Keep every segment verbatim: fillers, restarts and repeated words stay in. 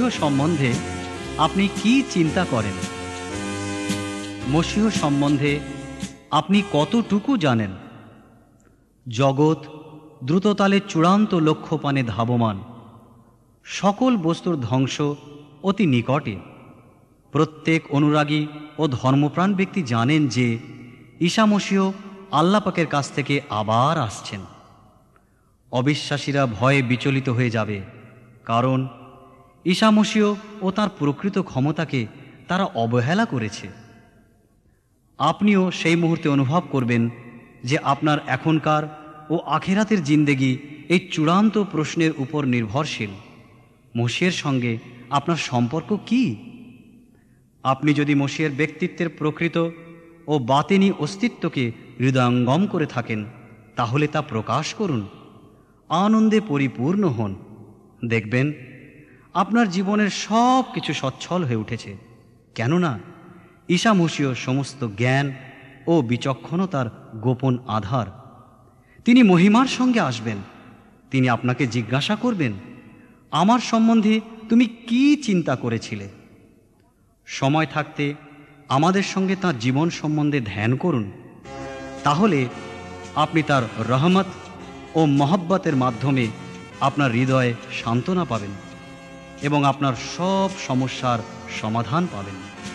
সম্বন্ধে আপনি কি চিন্তা করেন? মসীহ সম্বন্ধে আপনি কতটুকু জানেন? জগৎ দ্রুততালে চূড়ান্ত লক্ষ্যপানে ধাবমান। সকল বস্তুর ধ্বংস অতি নিকটে। প্রত্যেক অনুরাগী ও ধর্মপ্রাণ ব্যক্তি জানেন যে ঈসা মসীহ আল্লাহ পাকের কাছ থেকে আবার আসছেন। অবিশ্বাসীরা ভয়ে বিচলিত হয়ে যাবে, কারণ ঈসা মসীহ ও তাঁর প্রকৃত ক্ষমতাকে তারা অবহেলা করেছে। আপনিও সেই মুহূর্তে অনুভব করবেন যে আপনার এখনকার ও আখিরাতের জিন্দেগি এই চূড়ান্ত প্রশ্নের উপর নির্ভরশীল। মসীহের সঙ্গে আপনার সম্পর্ক কি? আপনি যদি মসীহের ব্যক্তিত্বের প্রকৃত ও বাতেনি অস্তিত্বকে হৃদয়ঙ্গম করে থাকেন, তাহলে তা প্রকাশ করুন। আনন্দে পরিপূর্ণ হন। দেখবেন আপনার জীবনের সব কিছু সচ্ছল হয়ে উঠেছে, কেননা ঈসা মসীহ সমস্ত জ্ঞান ও বিচক্ষণতার গোপন আধার। তিনি মহিমার সঙ্গে আসবেন। তিনি আপনাকে জিজ্ঞাসা করবেন, আমার সম্বন্ধে তুমি কি চিন্তা করেছিলে? সময় থাকতে আমাদের সঙ্গে তাঁর জীবন সম্বন্ধে ধ্যান করুন। তাহলে আপনি তার রহমত ও মহব্বতের মাধ্যমে আপনার হৃদয়ে সান্ত্বনা পাবেন এবং আপনার সব সমস্যার সমাধান পাবেন।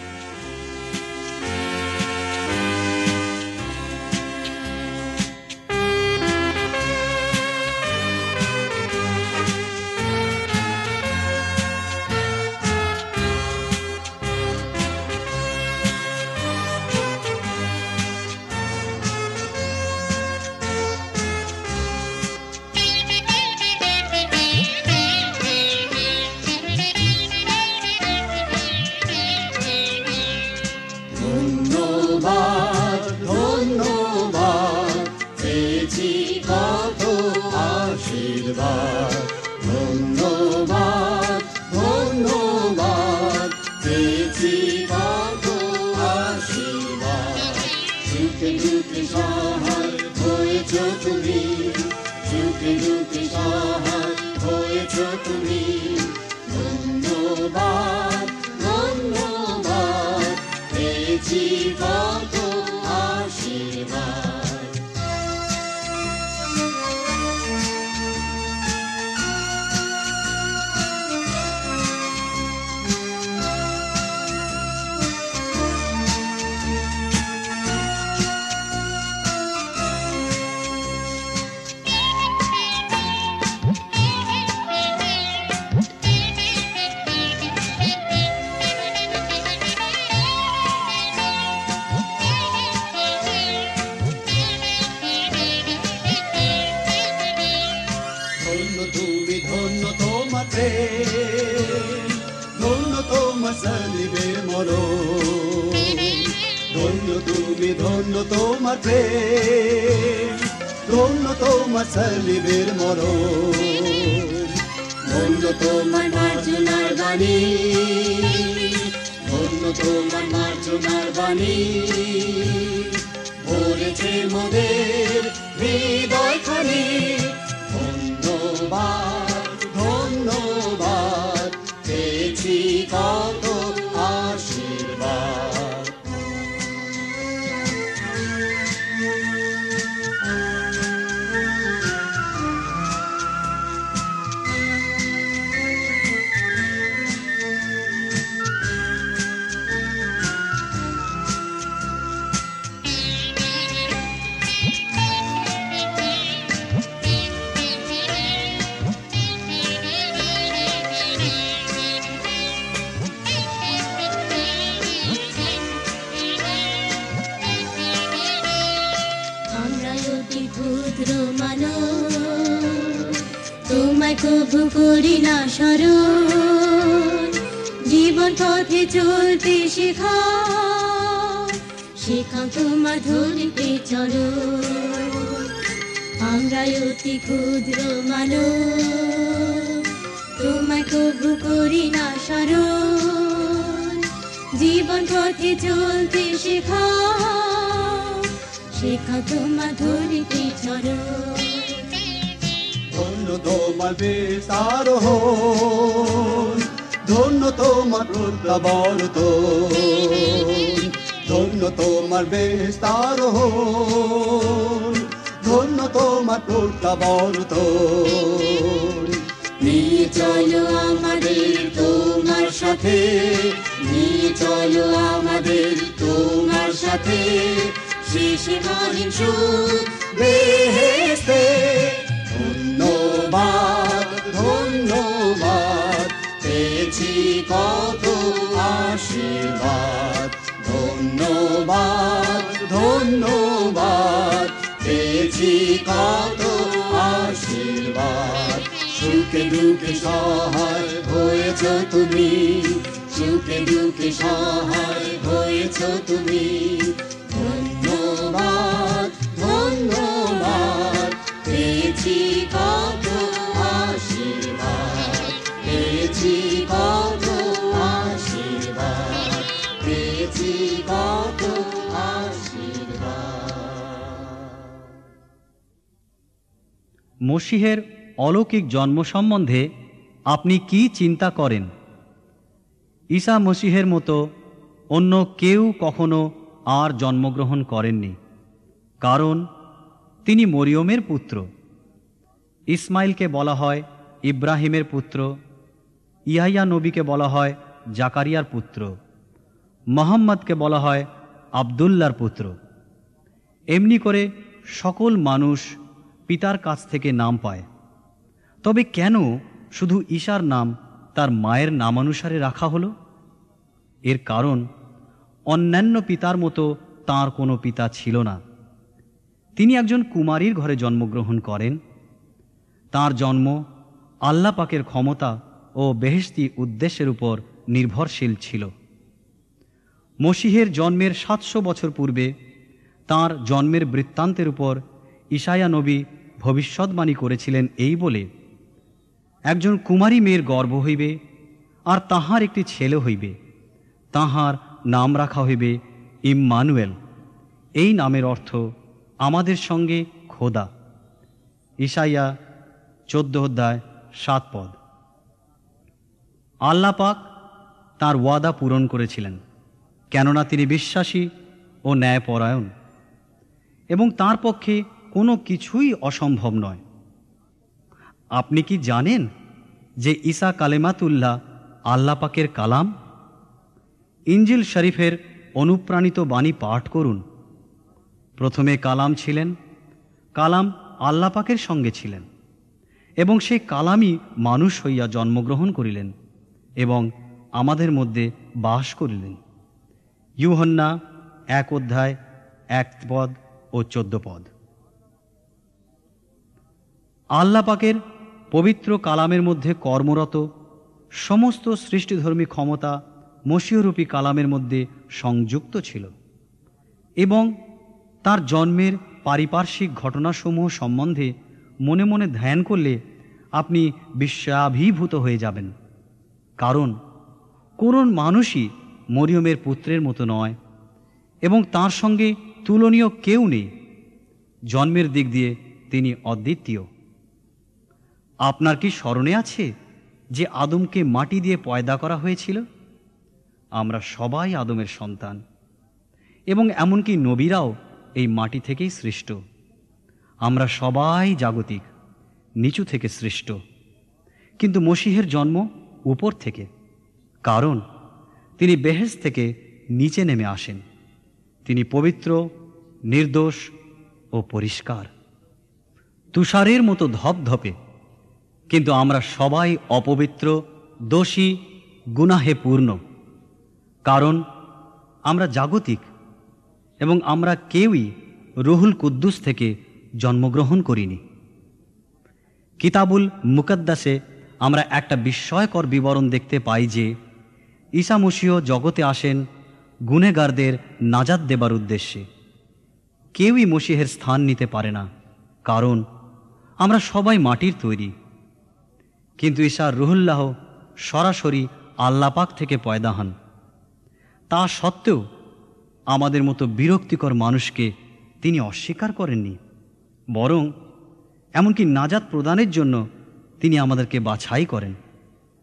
জীবন পথে চলতে শেখা, শেখাও তোমার ধরিতে চলো। আমরা অতি ক্ষুদ্র মানব, তোমায় কবু করি না স্মরণ। জীবন পথে চলতে শেখা, শেখাও তোমার ধরিতে চলো। ধন্য তোমার বিস্তার হন, ধন্য তোমার প্রত্যাবর্তন, ধন্য তোমার বিস্তার হন, ধন্য তোমার প্রত্যাবর্তন। নিয়ে চলো আমাদের তোমার সাথে, নিয়ে চলো আমাদের তোমার সাথে, শেষে মহিম সুখ বেহেশতে। ধন্যবাদ ধন্যবাদ পেয়েছি কত আশীর্বাদ, ধন্যবাদ ধন্যবাদ পেয়েছি কত আশীর্বাদ। সুখে দুঃখে সহায় হয়েছ তুমি, সুখে দুঃখে সহায় হয়েছ তুমি। ধন্যবাদ ধন্যবাদ পেয়েছি কত আশীর্বাদ, পেয়েছি কত আশীর্বাদ, পেয়েছি কত আশীর্বাদ। মসিহের অলৌকিক জন্ম সম্বন্ধে আপনি কি চিন্তা করেন? ঈসা মসিহের মতো অন্য কেউ কখনো আর জন্মগ্রহণ করেননি, কারণ তিনি মরিয়মের পুত্র। ইসমাইলকে বলা হয় ইব্রাহিমের পুত্র, ইয়াহিয়া নবীকে বলা হয় জাকারিয়ার পুত্র, মোহাম্মদকে বলা হয় আবদুল্লার পুত্র। এমনি করে সকল মানুষ পিতার কাছ থেকে নাম পায়। তবে কেন শুধু ঈসার নাম তার মায়ের নামানুসারে রাখা হলো? এর কারণ অন্যান্য পিতার মতো তাঁর কোনো পিতা ছিল না। তিনি একজন কুমারীর ঘরে জন্মগ্রহণ করেন। তাঁর জন্ম আল্লাহ পাকের ক্ষমতা ও বেহেশতি উদ্দেশ্যের উপর নির্ভরশীল ছিল। মসিহের জন্মের সাতশো বছর পূর্বে তাঁর জন্মের বৃত্তান্তের উপর ঈশায়া নবী ভবিষ্যদ্বাণী করেছিলেন এই বলে, একজন কুমারী মেয়ের গর্ভ হইবে, আর তাহার একটি ছেলে হইবে, তাহার নাম রাখা হইবে ইম্মানুয়েল। এই নামের অর্থ আমাদের সঙ্গে খোদা। ঈশাইয়া চোদ্দ অধ্যায় সাত পদ। আল্লাহ পাক তাঁর ওয়াদা পূরণ করেছিলেন, কেননা তিনি বিশ্বাসী ও ন্যায়পরায়ণ, এবং তাঁর পক্ষে কোনো কিছুই অসম্ভব নয়। আপনি কি জানেন যে ঈসা কালেমাতুল্লাহ আল্লাহ পাকের কালাম? ইঞ্জিল শরীফের অনুপ্রাণিত বাণী পাঠ করুন। প্রথমে কালাম ছিলেন, কালাম আল্লাহ পাকের সঙ্গে ছিলেন, এবং সেই কালামই মানুষ হইয়া জন্মগ্রহণ করিলেন এবং আমাদের মধ্যে বাস করিলেন। ইউহান্না এক অধ্যায় এক পদ ও চোদ্দ পদ। আল্লাহ পাকের পবিত্র কালামের মধ্যে কর্মরত সমস্ত সৃষ্টিধর্মী ক্ষমতা মসীহরূপী কালামের মধ্যে সংযুক্ত ছিল, এবং তার জন্মের পারিপার্শ্বিক ঘটনাসমূহ সম্বন্ধে মনে মনে ধ্যান করলে আপনি বিস্ময়াভিভূত হয়ে যাবেন। কারণ কোন মানুষই মরিয়মের পুত্রের মতো নয়, এবং তার সঙ্গে তুলনীয় কেউ নেই। জন্মের দিক দিয়ে তিনি অদ্বিতীয়। আপনার কি স্মরণে আছে যে আদমকে মাটি দিয়ে পয়দা করা হয়েছিল? আমরা সবাই আদমের সন্তান, এবং এমনকি নবীরাও এই মাটি থেকেই সৃষ্ট। আমরা সবাই জাগতিক, নিচু থেকে সৃষ্ট, কিন্তু মসিহের জন্ম উপর থেকে, কারণ তিনি বেহেশত থেকে নিচে নেমে আসেন। তিনি পবিত্র, নির্দোষ ও পরিষ্কার, তুষারের মতো ধপধপে, কিন্তু আমরা সবাই অপবিত্র, দোষী, গুনাহে পূর্ণ, কারণ আমরা জাগতিক, এবং আমরা কেউই রুহুল কুদ্দুস থেকে জন্মগ্রহণ করিনি। কিতাবুল মুকদ্দাসে আমরা একটা বিস্ময়কর বিবরণ দেখতে পাই যে ঈসা মসীহ জগতে আসেন গুনেগারদের নাজাত দেবার উদ্দেশ্যে। কেউই মসীহের স্থান নিতে পারে না, কারণ আমরা সবাই মাটির তৈরি। কিন্তু ঈসা রুহুল্লাহ সরাসরি আল্লাহ পাক থেকে পয়দা হন। তা সত্ত্বেও আমাদের মতো বিরক্তিকর মানুষকে তিনি অস্বীকার করেননি, বরং এমনকি নাজাত প্রদানের জন্য তিনি আমাদেরকে বাছাই করেন।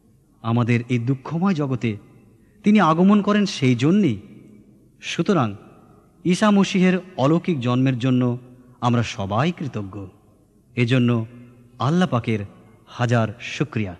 আমাদের এই দুঃখময় জগতে তিনি আগমন করেন সেই জন্যেই। সুতরাং ঈসা মসীহের অলৌকিক জন্মের জন্য আমরা সবাই কৃতজ্ঞ। এজন্য আল্লাহ পাকের হাজার শুকরিয়া।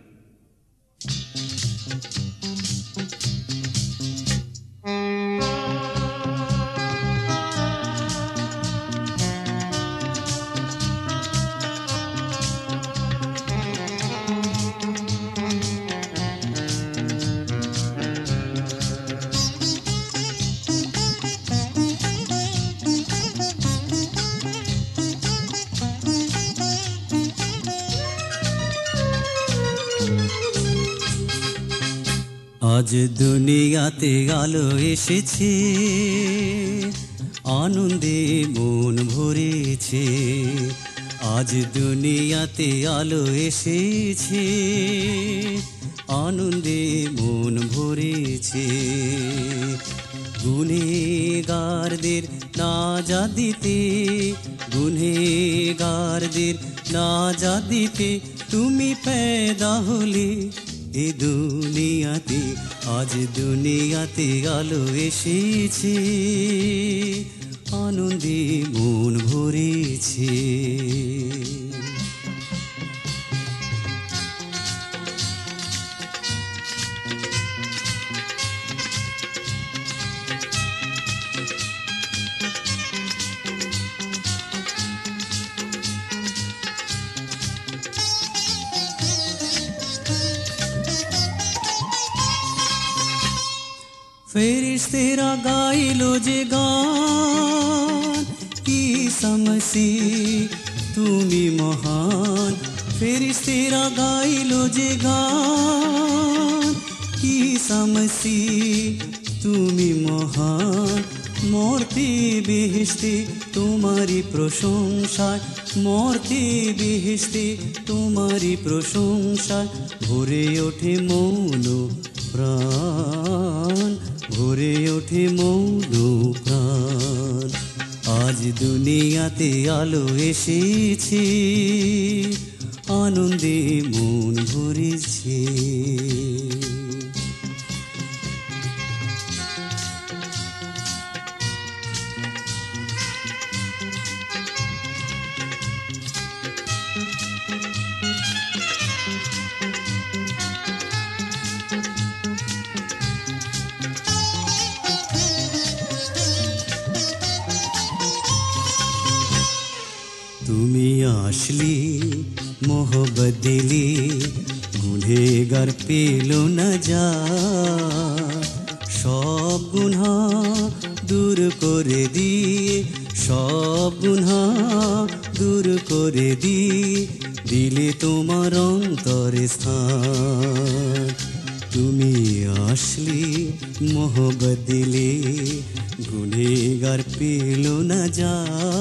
আজ দুনিয়াতে আলো এসেছে, আনন্দে মন ভরেছে। আজ দুনিয়াতে আলো এসেছে, আনন্দে মন ভরেছে। গুনেগারদের নাজাত দিতে, গুনেগারদের নাজাত দিতে তুমি পয়দা হলে এ দুনিয়াতে। আজ দুনিয়াতে আলো এসেছে, আনন্দে মন ভরেছে। ফেরেশতারা গাইলো যে গান, ঈসা মসীহ তুমি মহান। ফেরেশতারা গাইলো যে গান, ঈসা মসীহ তুমি মহান। মরতে বেহেশতে তোমারি প্রশংসায়, মরতে বেহেশতে তোমারি প্রশংসায়। ভরে ওঠে মৌন প্রাণ, ভরে ওঠে মৌন প্রাণ। আজ দুনিয়াতে আলো এসেছে, আনন্দে মন ভরেছে। তুমি আসলি মোহব্বত দিলি, গুনেগার পেল না যা। সব গুনাহ দূর করে দিয়ে, সব গুনাহ দূর করে দিয়ে দিলে তোমার অন্তরে স্থান। তুমি আসলি মোহব্বত দিলে, গুনেগার পেল না যা।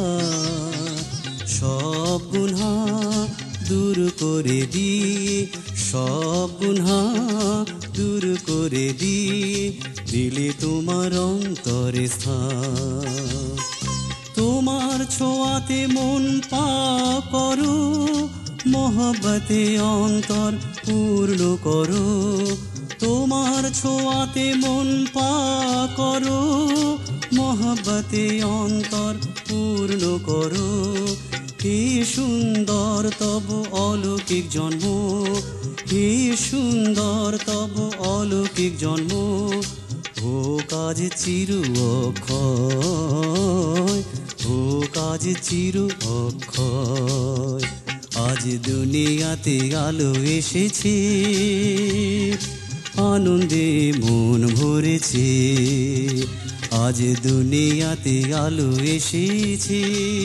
সব গুনাহ দূর করে দিয়ে, সব গুনাহ দূর করে দিয়ে দিলে তোমার অন্তরে স্থান। তোমার ছোঁয়াতে মন পা করো, মহব্বতে অন্তর পূর্ণ করো। তোমার ছোঁয়াতে মন পা করো, মহব্বতে অন্তর পূর্ণ করো। হে সুন্দর তব অলৌকিক জন্ম, হে সুন্দর তব অলৌকিক জন্ম। ও কাজ চির অক্ষয়, ও কাজ চির অক্ষয়। আজ দুনিয়াতে আলো এসেছে, আনন্দে মন ভরেছে। আজ দুনিয়াতে আলো এসেছে,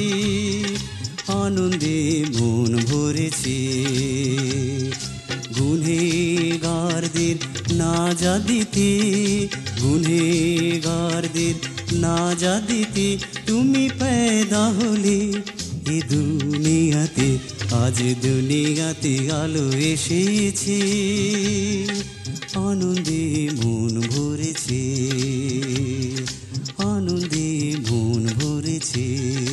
আনন্দে মন ভরেছে। গুনেগারদের নাজাত দিতে, গুনেগারদের নাজাত দিতে তুমি পয়দা হলে এ দুনিয়াতে। আজ দুনিয়াতে আলো এসেছে, আনন্দে মন ভরেছে, আনন্দে মন ভরেছে,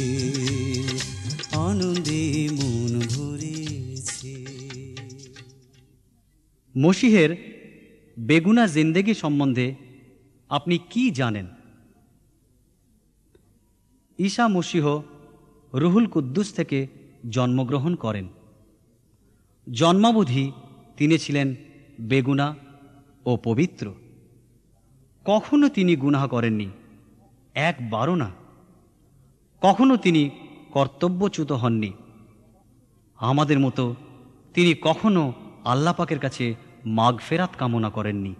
আনন্দে মন ভরেছে। মসীহের বেগুনা জিন্দেগি সম্বন্ধে আপনি কি জানেন? ঈসা মসীহ রুহুল কুদ্দুস থেকে জন্মগ্রহণ করেন। জন্মাবধি তিনি ছিলেন বেগুনা ও পবিত্র। কখনো তিনি গুনাহ করেননি, একবারও না। কখনো তিনি কর্তব্যচ্যুত হননি। আমাদের মতো তিনি কখনো আল্লাহ পাকের কাছে মাগফেরাত কামনা করেননি।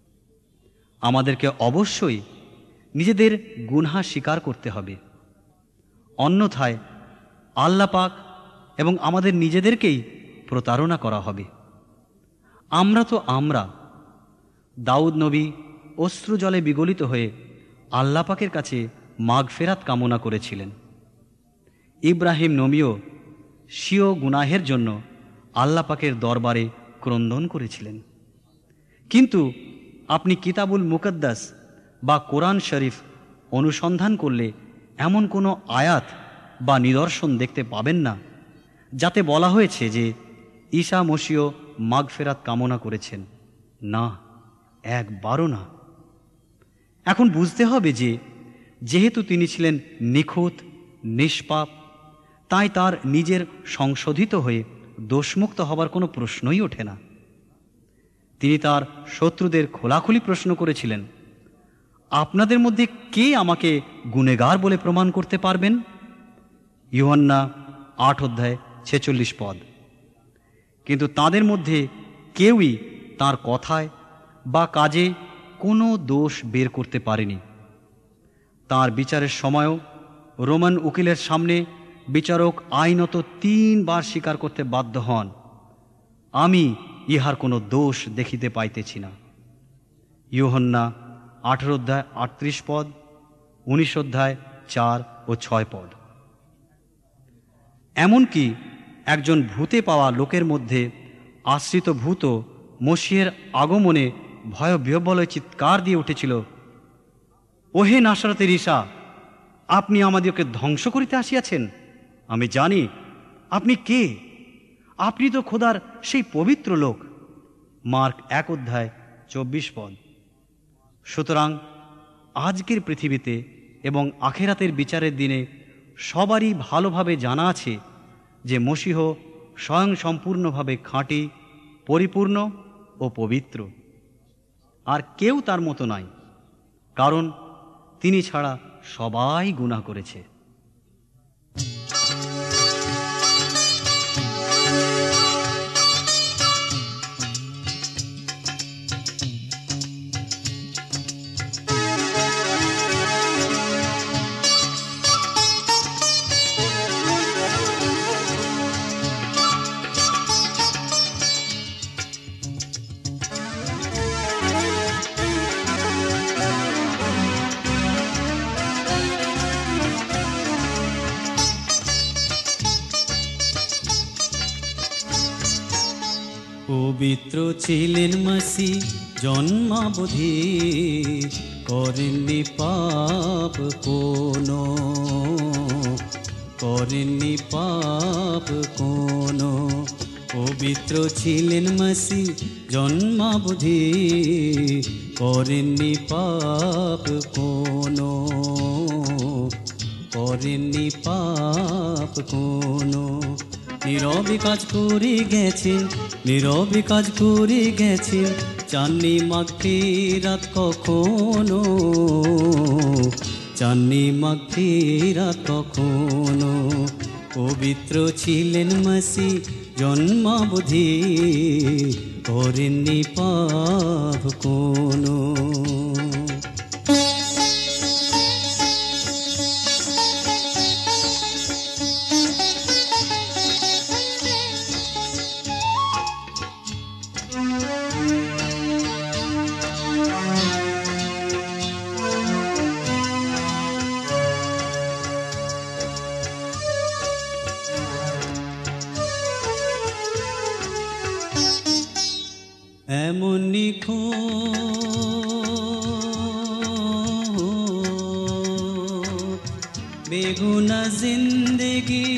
আমাদেরকে অবশ্যই নিজেদের গুনাহ স্বীকার করতে হবে, অন্যথায় আল্লাহ পাক এবং আমাদের নিজেদেরকেই প্রতারণা করা হবে। আমরা তো আমরা দাউদ নবী অশ্রু জলে বিগলিত হয়ে আল্লাহ পাকের কাছে মাগফেরাত কামনা করেছিলেন। ইব্রাহিম নবীও স্বীয় গুনাহের জন্য আল্লাহ পাকের দরবারে ক্রন্দন করেছিলেন। কিন্তু আপনি কিতাবুল মুকদ্দাস বা কোরআন শরীফ অনুসন্ধান করলে এমন কোনো আয়াত বা নিদর্শন দেখতে পাবেন না যাতে বলা হয়েছে যে ঈসা মসীহ মাগফেরাত কামনা করেছেন। না, একবারও না। এখন বুঝতে হবে যে যেহেতু তিনি ছিলেন নিখুঁত, নিষ্পাপ, তাই তার নিজের সংশোধিত হয়ে দোষমুক্ত হবার কোনো প্রশ্নই ওঠে না। তিনি তার শত্রুদের খোলাখুলি প্রশ্ন করেছিলেন, আপনাদের মধ্যে কে আমাকে গুনেগার বলে প্রমাণ করতে পারবেন? ইউহান্না আট অধ্যায় ছেচল্লিশ পদ। কিন্তু তাদের মধ্যে কেউই তার কথায় বা কাজে কোনো দোষ বের করতে পারেনি। তার বিচারের সময়ও রোমান উকিলের সামনে বিচারক আইনত তিনবার স্বীকার করতে বাধ্য হন, আমি ইহার কোনো দোষ দেখিতে পাইতেছি না। ইউহান্না আঠারো অধ্যায় আটত্রিশ পদ, উনিশ অধ্যায় চার ও ছয় পদ। এমনকি একজন ভূতে পাওয়া লোকের মধ্যে আশ্রিত ভূত মসীহের আগমনে ভয় বিহ্বলয় চিৎকার দিয়ে উঠেছিল, ওহে নাসরতের ঈসা, আপনি আমাদেরকে ধ্বংস করিতে আসিয়াছেন? আমি জানি আপনি কে। আপনি তো খোদার সেই পবিত্র লোক। মার্ক এক অধ্যায় চব্বিশ পদ। সুতরাং আজকের পৃথিবীতে এবং আখেরাতের বিচারের দিনে সবারই ভালোভাবে জানা আছে যে মসীহ স্বয়ং সম্পূর্ণভাবে খাঁটি, পরিপূর্ণ ও পবিত্র। আর কেউ তার মতো নাই, কারণ তিনি ছাড়া সবাই গুনাহ করেছে। পবিত্র ছিলেন মাসি জন্মাবধি, করেননি পাপ কোনো, করেননি পাপ কোনো। পবিত্র ছিলেন মাসি জন্মাবধি, করেননি পাপ কোনো, করেননি পাপ কোনো। নীরবে কাজ করে গেছেন, নীরবে কাজ করে গেছেন, চাননি মাগফিরাত কখনো, চাননি মাগফিরাত কখনো। পবিত্র ছিলেন মাসি জন্মাবধি, করেননি পাপ কোনো। এমন নিখুঁত বেগুনা জিন্দেগি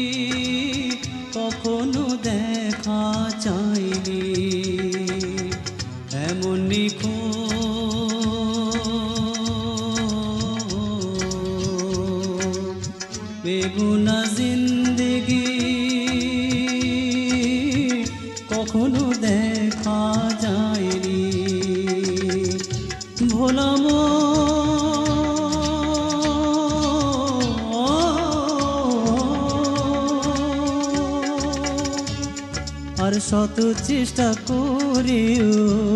কখনো দেখা চাইনি, এমন নিখোঁজ বেগুনা জিন্দেগি কখনো দেখা যায়নি। ভোলাম আর শত চেষ্টা করেও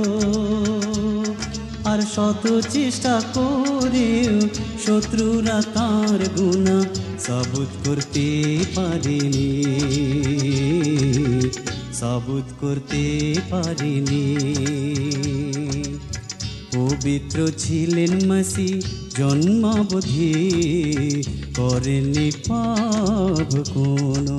আর শত চেষ্টা করেও শত্রুরা তার গুনাহ সাবুত করতে পারেনি, সাবুত করতে পারেনি। পবিত্র ছিলেন মসিহ জন্মাবধি, করেননি পাপ কোনো।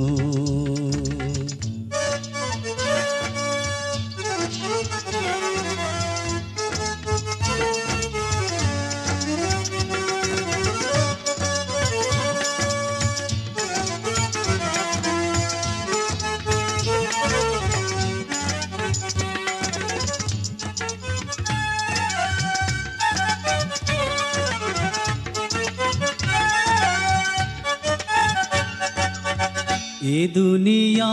এ দুনিয়া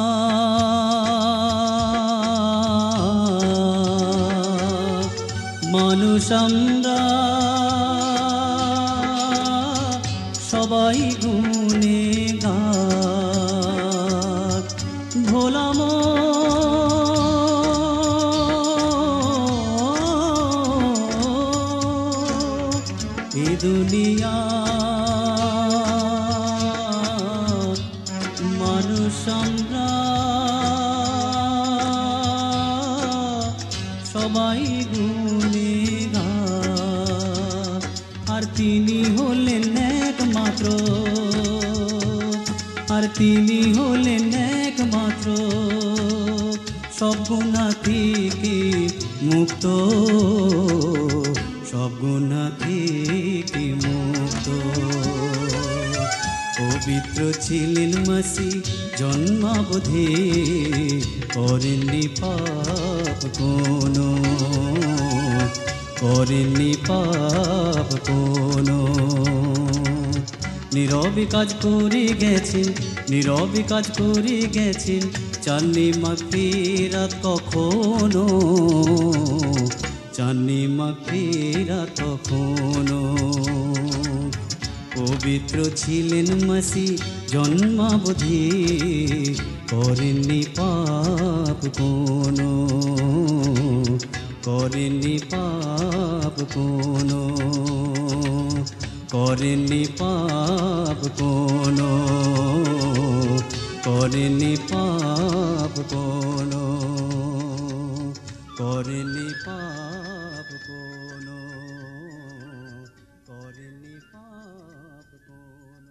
মানুষ আমরা সবাই গুনেগার। ভোলাম এ দুনিয়া মানুষ আমরা সবাই গুনেগার। আর তিনি হলেন একমাত্র, আর তিনি হলেন একমাত্র সব গুনাহ থেকে মুক্ত, সব গুনাহ থেকে মুক্ত। পবিত্র ছিলেন মসিহ জন্মাবধি, করেননি পাপ কোনো, করেননি পাপ কোনো। নীরবে কাজ করে গেছেন, নীরবে কাজ করে গেছেন, চাননি মাগফিরাত কখনো, চাননি মাগফিরাত কখনো। পবিত্র ছিলেন মসিহ জন্মাবধি, করেননি পাপ কোনো, করেননি পাপ কোনো, করেননি পাপ কোনো, করেননি পাপ কোনো, করেননি পাপ কোনো, করেননি পাপ কোনো।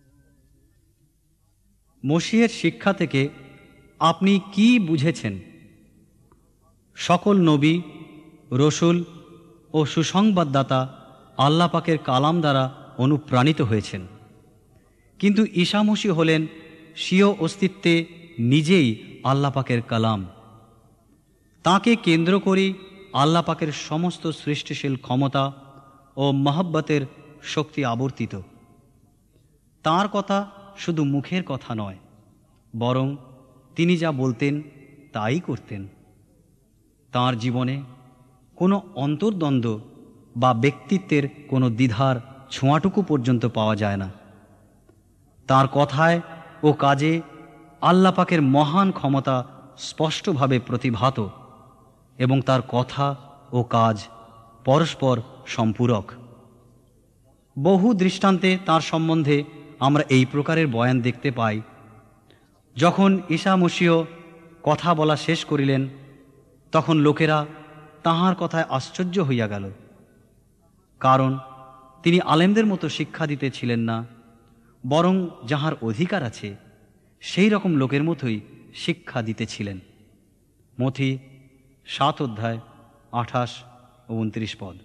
মসিহের শিক্ষা থেকে আপনি কি বুঝেছেন? সকল নবী, রসুল ও সুসংবাদদাতা আল্লাহ পাকের কালাম দ্বারা অনুপ্রাণিত হয়েছেন, কিন্তু ঈসা মসিহ হলেন স্বীয় অস্তিত্বে নিজেই আল্লাহ পাকের কালাম। তাঁকে কেন্দ্র করেই আল্লাহ পাকের সমস্ত সৃষ্টিশীল ক্ষমতা ও মহব্বতের শক্তি আবর্তিত। তাঁর কথা শুধু মুখের কথা নয়, বরং তিনি যা বলতেন তাই করতেন। তাঁর জীবনে কোনো অন্তর্দ্বন্দ্ব বা ব্যক্তিত্বের কোনো দ্বিধার ছোঁয়াটুকু পর্যন্ত পাওয়া যায় না। তাঁর কথায় ও কাজে আল্লাহ পাকের মহান ক্ষমতা স্পষ্টভাবে প্রতিভাত, এবং তার কথা ও কাজ পরস্পর সম্পূরক। বহু দৃষ্টান্তে তাঁর সম্বন্ধে আমরা এই প্রকারের বয়ান দেখতে পাই। যখন ঈসা মসিহ কথা বলা শেষ করিলেন, তখন লোকেরা তাঁহার কথায় আশ্চর্য হইয়া গেল, কারণ তিনি আলেমদের মতো শিক্ষা দিতেছিলেন না, বরং যাহার অধিকার আছে সেই রকম লোকের মতোই শিক্ষা দিতেছিলেন। মথি সাত অধ্যায় আঠাশ ও উনত্রিশ পদ।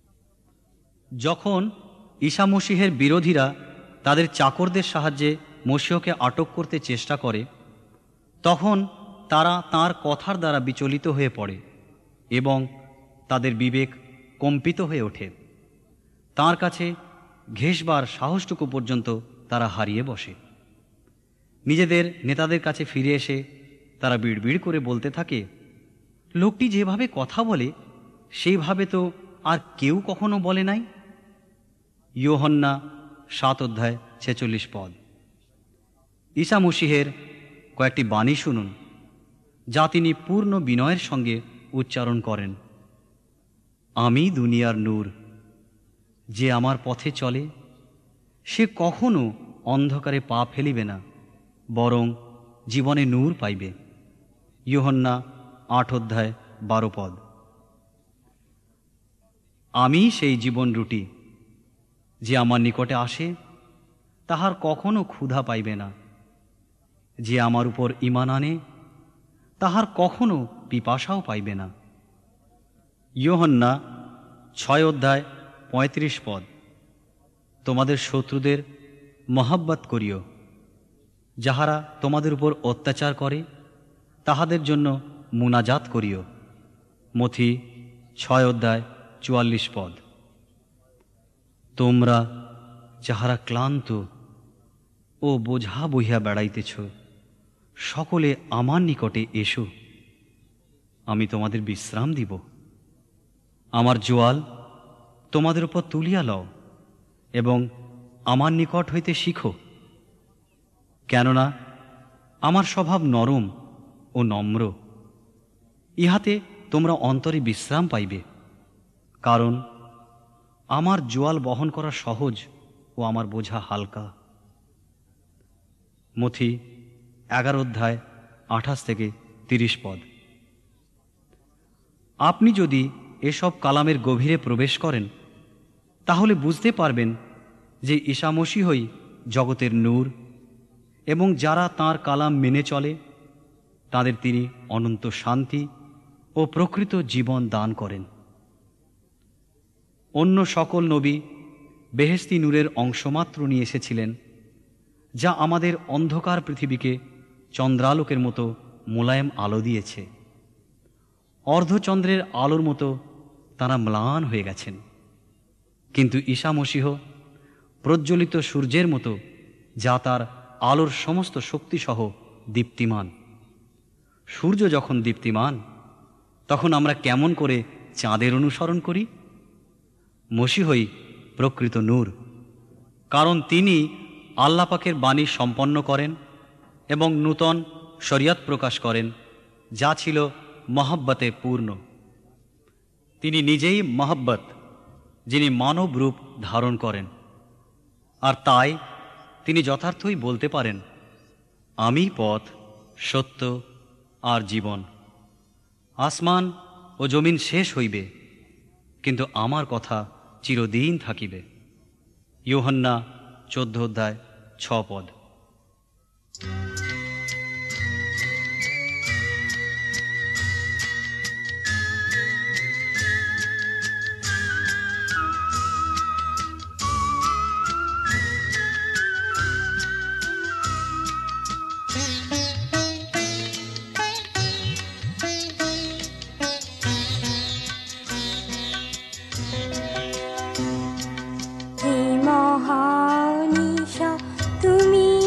যখন ঈসা মসিহের বিরোধীরা তাদের চাকরদের সাহায্যে মসিহকে আটক করতে চেষ্টা করে, তখন তারা তাঁর কথার দ্বারা বিচলিত হয়ে পড়ে এবং তাদের বিবেক কম্পিত হয়ে ওঠে। তাঁর কাছে ঘেঁষবার সাহসটুকু পর্যন্ত তারা হারিয়ে বসে। নিজেদের নেতাদের কাছে ফিরে এসে তারা বিড়বিড় করে বলতে থাকে, লোকটি যেভাবে কথা বলে সেইভাবে তো আর কেউ কখনো বলে নাই। ইয়োহান্না সাত অধ্যায় ছেচল্লিশ পদ। ঈসা মসীহের কয়েকটি বাণী শুনুন, যা তিনি পূর্ণ বিনয়ের সঙ্গে উচ্চারণ করেন। আমি দুনিয়ার নূর, যে আমার পথে চলে সে কখনো অন্ধকারে পা ফেলিবে না, বরং জীবনে নূর পাইবে। ইয়োহান্না আট অধ্যায় বারো পদ। আমি সেই জীবন রুটি, যে আমার নিকটে আসে তাহার কখনো ক্ষুধা পাইবে না, যে আমার উপর ঈমান আনে তাহার কখনো পিপাসাও পাইবে না। ইয়োহান্না ছয় অধ্যায় পঁয়ত্রিশ পদ। তোমাদের শত্রুদের মহাব্বত করিও, যাহারা তোমাদের উপর অত্যাচার করে তাহাদের জন্য মুনাজাত করিও। মথি ছয় অধ্যায় চুয়াল্লিশ পদ। তোমরা যাহারা ক্লান্ত ও বোঝা বহিয়া বেড়াইতেছ, সকলে আমার নিকটে এসো, আমি তোমাদের বিশ্রাম দিব। আমার জোয়াল তোমাদের উপর তুলিয়া লও এবং আমার নিকট হইতে শিখো, কেননা আমার স্বভাব নরম ও নম্র, ইহাতে তোমরা অন্তরে বিশ্রাম পাইবে। কারণ আমার জোয়াল বহন করা সহজ ও আমার বোঝা হালকা। মথি এগারো অধ্যায় আঠাশ থেকে তিরিশ পদ। আপনি যদি এসব কালামের গভীরে প্রবেশ করেন, তাহলে বুঝতে পারবেন যে ঈসা মসীহই জগতের নূর, এবং যারা তাঁর কালাম মেনে চলে তাদের তিনি অনন্ত শান্তি ও প্রকৃত জীবন দান করেন। অন্য সকল নবী বেহেশতি নূরের অংশমাত্র নিয়ে এসেছিলেন, যা আমাদের অন্ধকার পৃথিবীকে চন্দ্রালোকের মতো মোলায়েম আলো দিয়েছে। অর্ধচন্দ্রের আলোর মতো তাঁরা ম্লান হয়ে গেছেন, কিন্তু ঈসা মসীহ প্রজ্বলিত সূর্যের মতো, যা তার আলোর সমস্ত শক্তিসহ দীপ্তিমান। সূর্য যখন দীপ্তিমান, তখন আমরা কেমন করে চাঁদের অনুসরণ করি? মসীহই প্রকৃত নূর, কারণ তিনি আল্লাহ পাকের বাণী সম্পন্ন করেন এবং নূতন শরিয়ত প্রকাশ করেন, যা ছিল মহব্বতে পূর্ণ। তিনি নিজেই মহব্বত, যিনি মানব রূপ ধারণ করেন, আর তাই তিনি যথার্থই বলতে পারেন, আমি পথ, সত্য আর জীবন। আসমান ও জমিন শেষ হইবে, কিন্তু আমার কথা চিরদিন থাকিবে। ইয়োহান্না চোদ্দ অধ্যায় ছ পদ। হে মহানিশা তুমি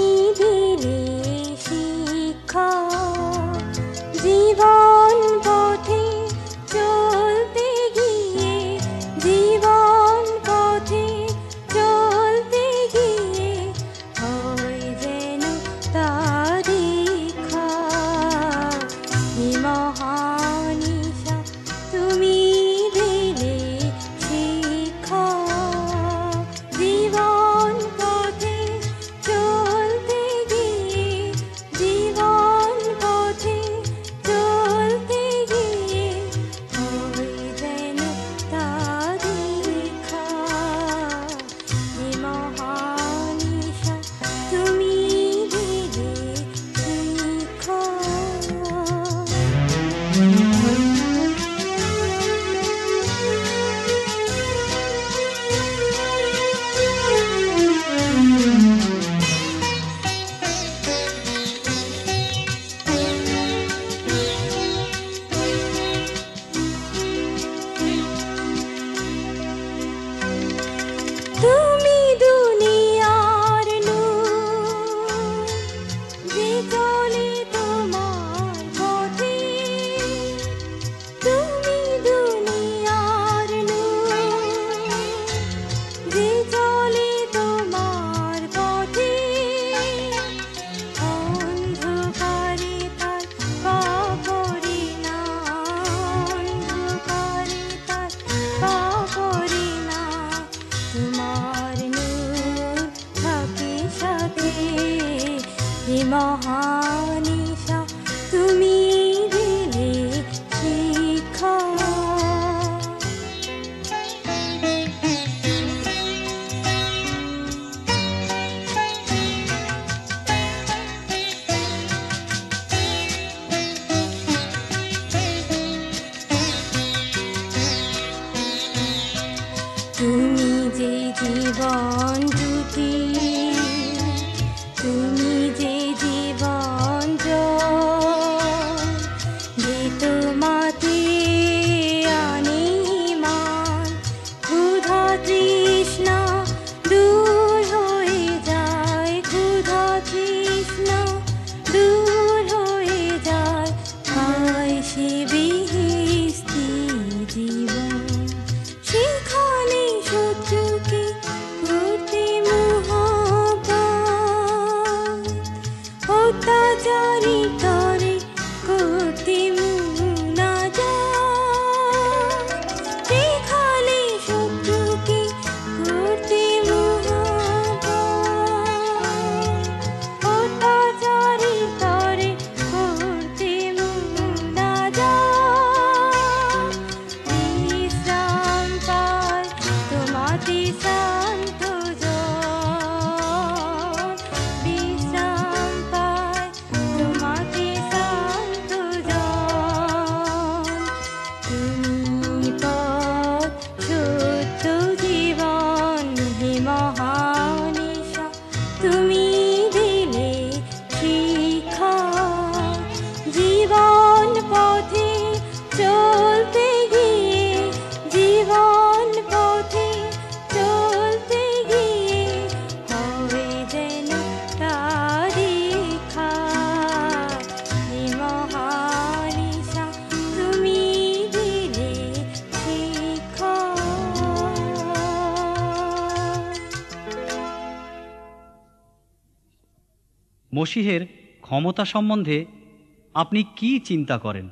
মহানিশা তুমি দিলে শিক্ষা। তুমি যে জীবন জ্যোতি, তুমি যে জীবন জল, যে তোমাতে আনে মান, ক্ষুধা তৃষ্ণা দূর হয়ে যায়, ক্ষুধা তৃষ্ণা দূর হয়ে যায়, পায় সে বেহেশতি জীবন। সেখানে শত্রুকে করতে মহাপাপ, অত্যাচারী তরে করতে মুনাজাত। সেখানে শত্রুকে করতে মহাপাপ, অত্যাচারী তরে করতে মুনাজাত। বিশ্রাম পায় তোমাতে শান্ত জন, বিশ্রাম পায় তোমাতে শান্ত জন। তুমি পথ সত্য জীবন, হে মহানিশা তুমি দিলে শিক্ষা। জীবন পথে চলতে গিয়ে, জীবন পথে চলতে গিয়ে হবে যেন তারিখা। হে মহানিশা তুমি দিলে শিক্ষা। মসিহের ক্ষমতা সম্বন্ধে আপনি কি চিন্তা করেন?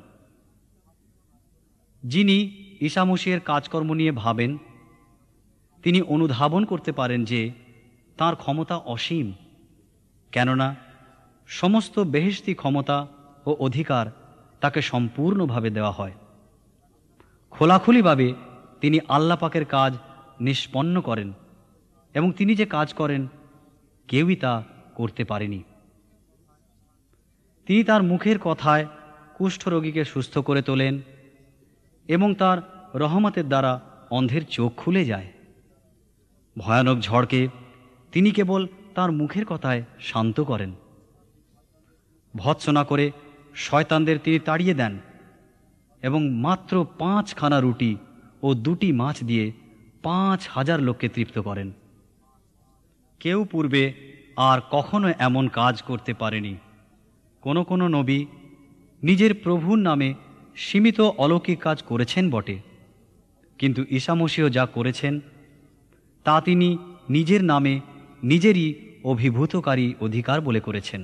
যিনি ঈসা মসিহের কাজকর্ম নিয়ে ভাবেন, তিনি অনুধাবন করতে পারেন যে তাঁর ক্ষমতা অসীম, কেননা সমস্ত বেহেশতি ক্ষমতা ও অধিকার তাকে সম্পূর্ণভাবে দেওয়া হয়। খোলাখুলিভাবে তিনি আল্লাহ পাকের কাজ নিষ্পন্ন করেন এবং তিনি যে কাজ করেন কেউই তা করতে পারেনি। তিনি তার মুখের কথায় কুষ্ঠরোগীকে সুস্থ করে তোলেন এবং তার রহমতের দ্বারা অন্ধের চোখ খুলে যায়। ভয়ানক ঝড়কে তিনি কেবল তার মুখের কথায় শান্ত করেন। ভৎসনা করে শয়তানদের তিনি তাড়িয়ে দেন এবং মাত্র পাঁচখানা রুটি ও দুটি মাছ দিয়ে পাঁচ হাজার লোককে তৃপ্ত করেন। কেউ পূর্বে আর কখনো এমন কাজ করতে পারেনি। কোনো কোনো নবী নিজের প্রভুর নামে সীমিত অলৌকিক কাজ করেছেন বটে, কিন্তু ঈসা মসীহ যা করেছেন তা তিনি নিজের নামে নিজেরই অভিভূতকারী অধিকার বলে করেছেন।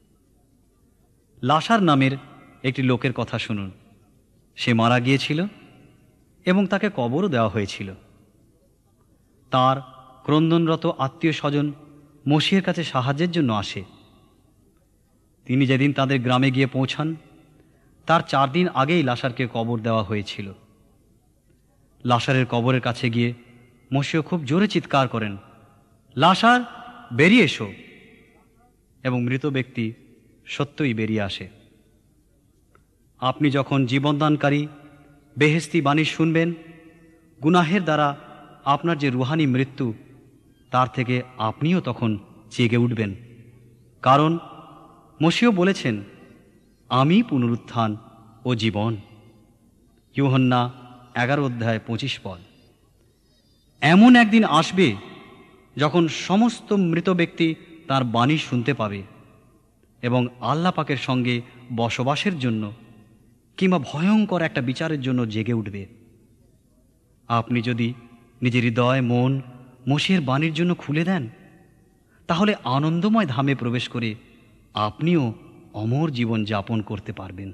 লাসার নামের একটি লোকের কথা শুনুন। সে মারা গিয়েছিল এবং তাকে কবরও দেওয়া হয়েছিল। তার ক্রন্দনরত আত্মীয় স্বজন মসীহের কাছে সাহায্যের জন্য আসে। তিনি যেদিন তাদের গ্রামে গিয়ে পৌঁছান তার চার দিন আগেই লাসারকে কবর দেওয়া হয়েছিল। লাসারের কবরের কাছে গিয়ে মসীহ খুব জোরে চিৎকার করেন, লাসার বেরিয়ে এসো, এবং মৃত ব্যক্তি সত্যই বেরিয়ে আসে। আপনি যখন জীবনদানকারী বেহেশতি বাণী শুনবেন, গুনাহের দ্বারা আপনার যে রুহানি মৃত্যু তার থেকে আপনিও তখন জেগে উঠবেন, কারণ মসীহ বলেছেন, আমি পুনরুত্থান ও জীবন। ইউহান্না এগারো অধ্যায় পঁচিশ পদ। এমন একদিন আসবে যখন সমস্ত মৃত ব্যক্তি তার বাণী শুনতে পাবে এবং আল্লাহ পাকের সঙ্গে বসবাসের জন্য কিংবা ভয়ঙ্কর একটা বিচারের জন্য জেগে উঠবে। আপনি যদি নিজের হৃদয় মন মসীহের বাণীর জন্য খুলে দেন, তাহলে আনন্দময় ধামে প্রবেশ করে আপনিও অমর জীবন যাপন করতে পারবেন।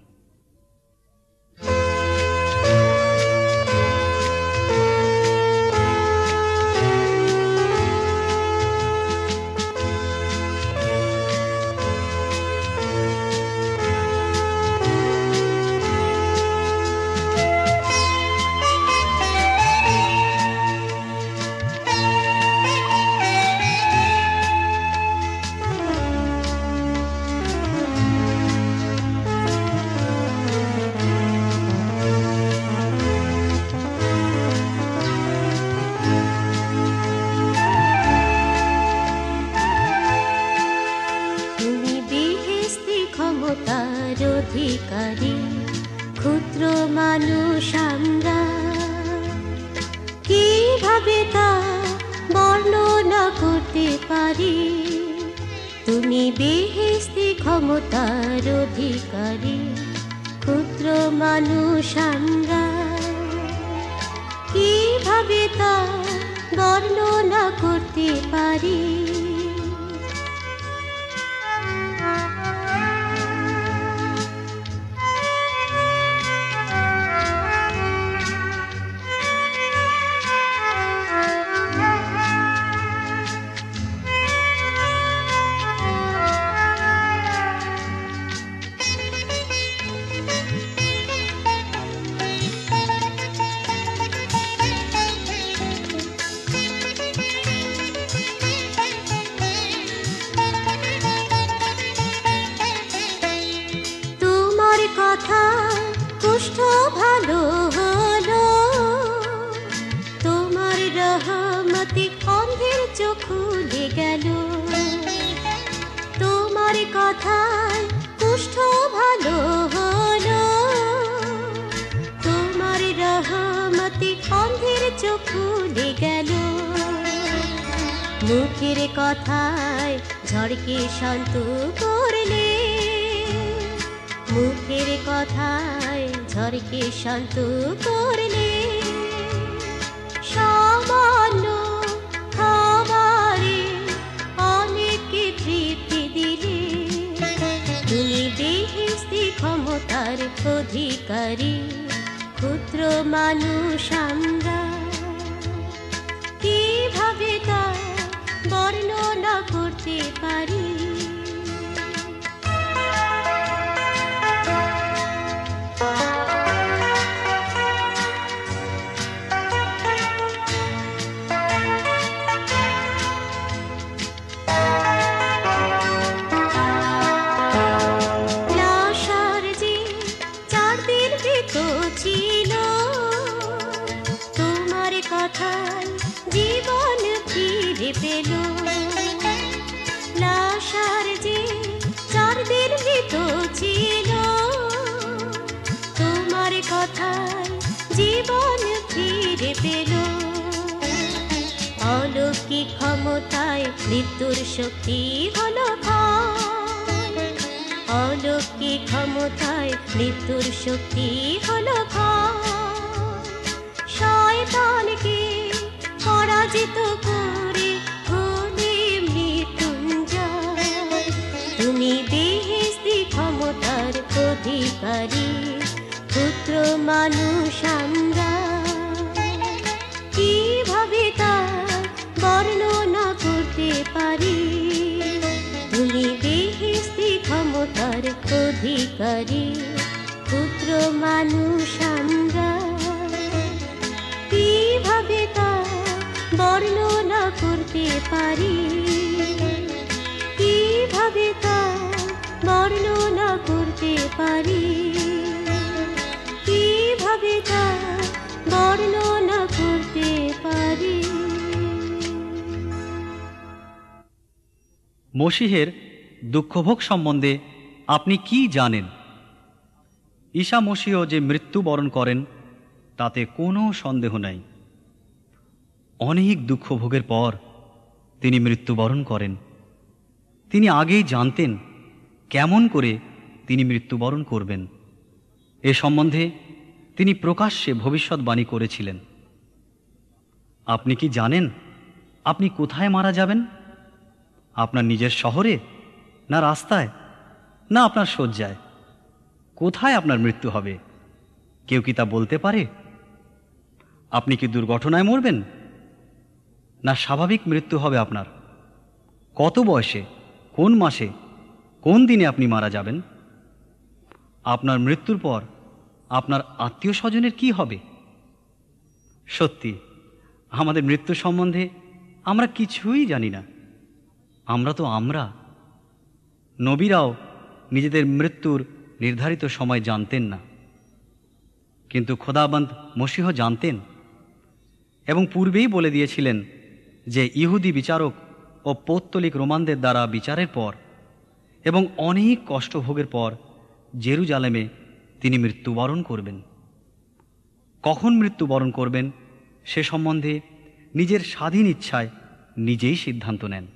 কিভাবে তা বর্ণনা করতে পারি, তুমি বেহেশতি ক্ষমতার অধিকারী, ক্ষুদ্র মানুষ আমরা কিভাবে তা বর্ণনা করতে পারি। কুষ্ঠ ভালো হলো, তোমার রহমতে অন্ধের চোখ খুলে গেল, তোমার কথায় কুষ্ঠ ভালো হলো, তোমার রহমতে অন্ধের চোখ খুলে গেল, মুখের কথায় ঝড়কে শান্ত করলে, মুখের কথায় ঝড়কে শান্ত করলে, সামান্য খাবারে অনেককে তৃপ্তি দিলে, তুমি বেহেশতি ক্ষমতার অধিকারী, ক্ষুদ্র মানুষ আমরা কিভাবে তা বর্ণনা করতে পারি। জীবন ফিরে পেল, লাশার যে চার দিন মৃত ছিল, তোমার কথায় জীবন ফিরে পেল, অলৌকিক ক্ষমতায় মৃত্যুর শক্তি হলো ক্ষয়, অলৌকিক ক্ষমতায় মৃত্যুর শক্তি হলো ক্ষয়, শয়তানকে পরাজিত করে হলে মৃত্যুঞ্জয়, তুমি বেহেশতি ক্ষমতার অধিকারী, ক্ষুদ্র মানুষ আমরা কিভাবে তা বর্ণনা করতে পারি, তুমি বেহেশতি ক্ষমতার অধিকারী, ক্ষুদ্র মানুষ আমরা কিভাবে তা বর্ণনা করতে পারি, কিভাবে তা বর্ণনা করতে পারি, কিভাবে তা বর্ণনা করতে পারি। মসীহের দুঃখভোগ সম্বন্ধে আপনি কি জানেন? ঈসা মসীহ যে মৃত্যুবরণ করেন তাতে কোনো সন্দেহ নাই। অনেক দুঃখ ভোগের পর তিনি মৃত্যুবরণ করেন। তিনি আগেই জানতেন কেমন করে তিনি মৃত্যুবরণ করবেন। এ সম্বন্ধে তিনি প্রকাশ্যে ভবিষ্যৎবাণী করেছিলেন। আপনি কি জানেন আপনি কোথায় মারা যাবেন? আপনার নিজের শহরে, না রাস্তায়, না আপনার শয্যায়? কোথায় আপনার মৃত্যু হবে কেউ কি তা বলতে পারে? আপনি কি দুর্ঘটনায় মরবেন, না স্বাভাবিক মৃত্যু হবে আপনার? কত বয়সে, কোন মাসে, কোন দিনে আপনি মারা যাবেন? আপনার মৃত্যুর পর আপনার আত্মীয় স্বজনের কি হবে? সত্যি আমাদের মৃত্যু সম্বন্ধে আমরা কিছুই জানি না। আমরা তো আমরা নবীরাও নিজেদের মৃত্যুর নির্ধারিত সময় জানতেন না, কিন্তু খোদাবন্দ মসীহ জানতেন এবং পূর্বেই বলে দিয়েছিলেন যে ইহুদি বিচারক ও পৌত্তলিক রোমানদের দ্বারা বিচারের পর এবং অনেক কষ্টভোগের পর জেরুজালেমে তিনি মৃত্যুবরণ করবেন। কখন মৃত্যুবরণ করবেন সে সম্বন্ধে নিজের স্বাধীন ইচ্ছায় নিজেই সিদ্ধান্ত নেন।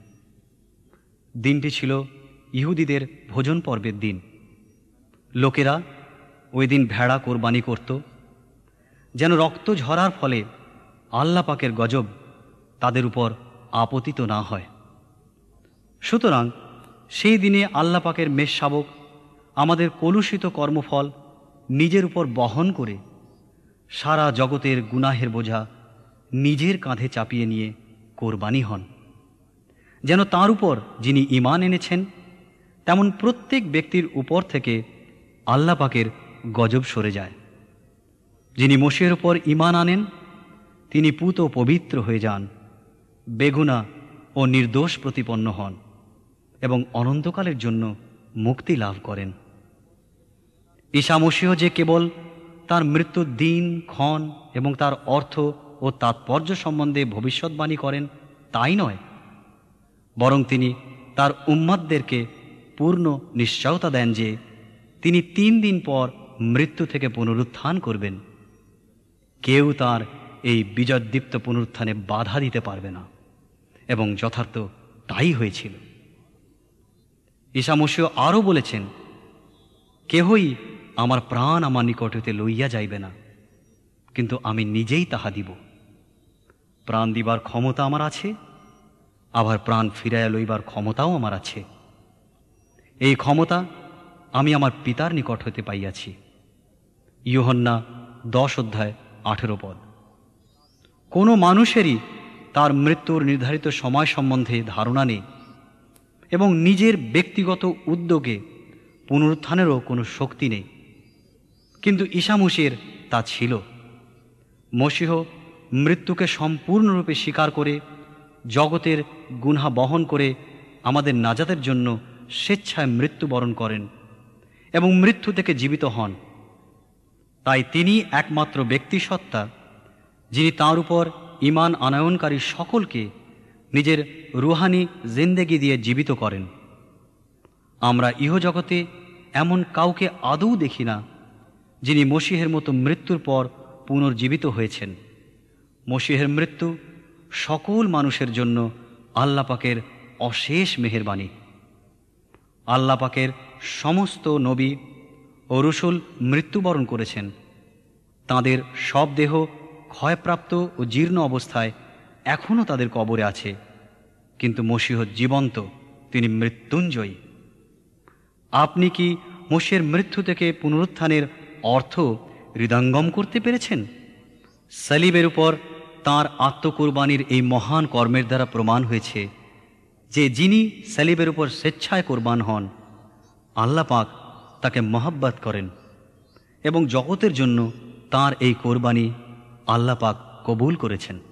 দিনটি ছিল ইহুদিদের ভোজন পর্বের দিন। লোকেরা ওই দিন ভেড়া কোরবানি করত, যেন রক্ত ঝরার ফলে আল্লাহ পাকের গজব তাদের উপর আপতিত না হয়। সুতরাং সেই দিনে আল্লাহ পাকের মেষশাবক আমাদের কলুষিত কর্মফল নিজের উপর বহন করে সারা জগতের গুনাহের বোঝা নিজের কাঁধে চাপিয়ে নিয়ে কোরবানি হন, যেন তাঁর উপর যিনি ঈমান এনেছেন তেমন প্রত্যেক ব্যক্তির উপর থেকে আল্লাহ পাকের গজব সরে যায়। যিনি মসিহের উপর ঈমান আনেন তিনি পুত পবিত্র হয়ে যান, বেগুনা ও নির্দোষ প্রতিপন্ন হন এবং অনন্তকালের জন্য মুক্তি লাভ করেন। ঈসা মসীহ যে কেবল তার মৃত্যুর দিন, ক্ষণ এবং তার অর্থ ও তাৎপর্য সম্বন্ধে ভবিষ্যৎবাণী করেন তাই নয়, বরং তিনি তার উম্মাতদেরকে পূর্ণ নিশ্চয়তা দেন যে তিনি তিন দিন পর মৃত্যু থেকে পুনরুত্থান করবেন। কেউ তার এই বিজয়দীপ্ত পুনরুত্থানে বাধা দিতে পারবে না, এবং যথার্থ তাই হয়েছিল। ঈসা মসীহ আরও বলেছেন, কেহই আমার প্রাণ আমার নিকট হইতে লইয়া যাইবে না, কিন্তু আমি নিজেই তাহা দিব। প্রাণ দিবার ক্ষমতা আমার আছে, আবার প্রাণ ফিরাইয়া লইবার ক্ষমতাও আমার আছে। এই ক্ষমতা আমি আমার পিতার নিকট হইতে পাইয়াছি। ইউহান্না দশ অধ্যায় আঠেরো পদ। কোনো মানুষেরই তার মৃত্যুর নির্ধারিত সময় সম্বন্ধে ধারণা নেই, এবং নিজের ব্যক্তিগত উদ্যোগে পুনরুত্থানেরও কোনো শক্তি নেই, কিন্তু ঈসা মসীহের তা ছিল। মসীহ মৃত্যুকে সম্পূর্ণরূপে স্বীকার করে জগতের গুনহা বহন করে আমাদের নাজাতের জন্য স্বেচ্ছায় মৃত্যুবরণ করেন এবং মৃত্যু থেকে জীবিত হন। তাই তিনি একমাত্র ব্যক্তিসত্তা যিনি তাঁর উপর ঈমান আনয়নকারী সকলকে নিজের রুহানি জিন্দেগি দিয়ে জীবিত করেন। আমরা ইহজগতে এমন কাউকে আদৌ দেখি না যিনি মসীহের মতো মৃত্যুর পর পুনর্জীবিত হয়েছেন। মসীহের মৃত্যু সকল মানুষের জন্য আল্লাহ পাকের অশেষ মেহেরবানি। আল্লাহ পাকের সমস্ত নবী ও রসুল মৃত্যুবরণ করেছেন। তাঁদের সব দেহ ক্ষয়প্রাপ্ত ও জীর্ণ অবস্থায় এখনও তাদের কবরে আছে, কিন্তু মসীহ জীবন্ত, তিনি মৃত্যুঞ্জয়ী। আপনি কি মসীহের মৃত্যু থেকে পুনরুত্থানের অর্থ হৃদয়ঙ্গম করতে পেরেছেন? সালিবের উপর তাঁর আত্মকুরবানির এই মহান কর্মের দ্বারা প্রমাণ হয়েছে যে যিনি সালিবের উপর স্বেচ্ছায় কোরবান হন, আল্লাহ পাক তাকে মহব্বত করেন, এবং জগতের জন্য তাঁর এই কোরবানি আল্লাহ পাক কবুল করেছেন।